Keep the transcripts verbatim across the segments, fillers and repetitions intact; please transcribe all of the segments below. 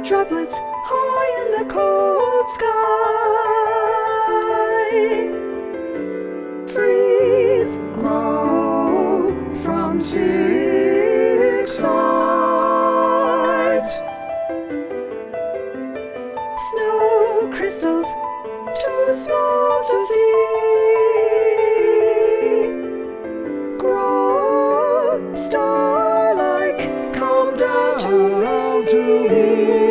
droplets high in the cold sky. Freeze, grow from six sides. Snow crystals too small to see. Grow star-like, come down to round to me.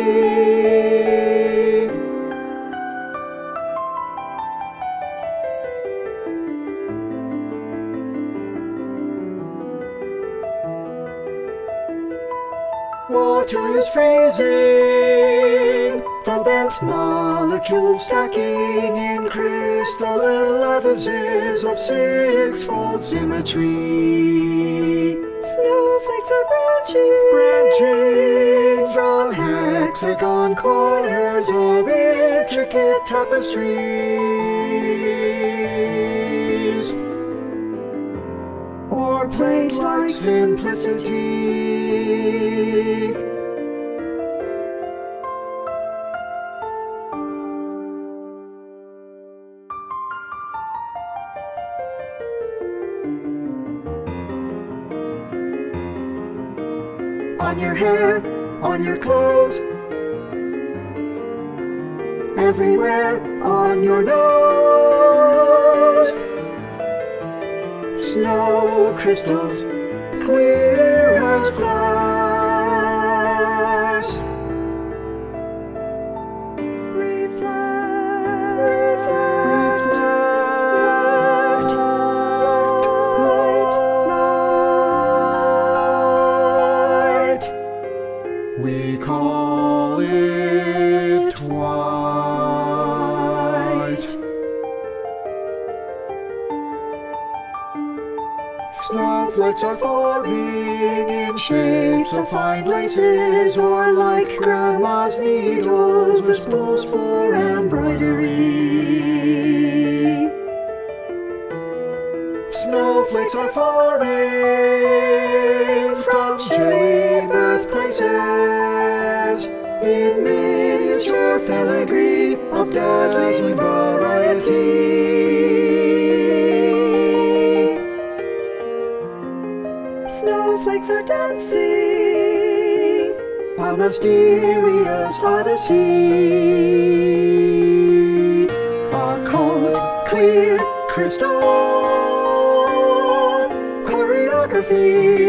Water is freezing, the bent molecules stacking in crystalline lattices of six-fold symmetry. Snowflakes are branching, branching from hexagon corners of intricate tapestries, or plate-like simplicity. On your hair, on your clothes, everywhere on your nose. Snow crystals, clear as glass. Reflect, reflect, light, light, light. We call it white. Snowflakes are forming in shapes of fine laces, or like grandma's needles or spools for embroidery. Snowflakes are forming from chilly birthplaces in miniature filigree of dazzling variety. Snowflakes are dancing a mysterious odyssey. A cold, clear crystal choreography.